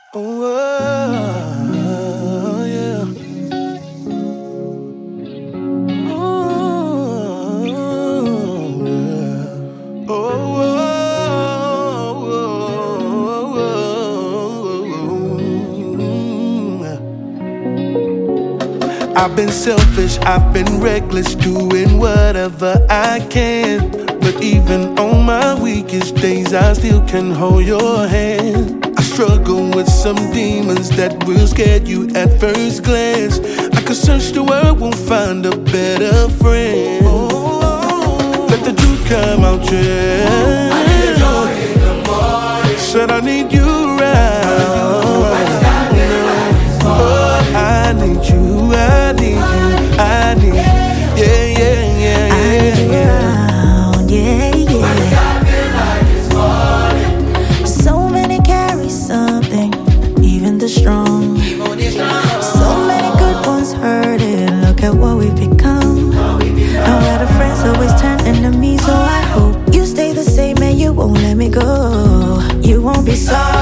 Oh, yeah. Oh, yeah. I've been selfish, I've been reckless, doing whatever I can. But even on my weakest days, I still can hold your hand. I struggle with some demons that will scare you at first glance. I could search the world, won't find a better friend. Let the truth come out, yeah. I need the joy in the morning. Said I need you around. Oh, I need you, I need you, I need you. Yeah, yeah, yeah, yeah, yeah, yeah. So many carry something, even the strong. So many good ones hurting. Look at what we've become. And where the friends always turn enemies. So I hope you stay the same and you won't let me go. You won't be sorry.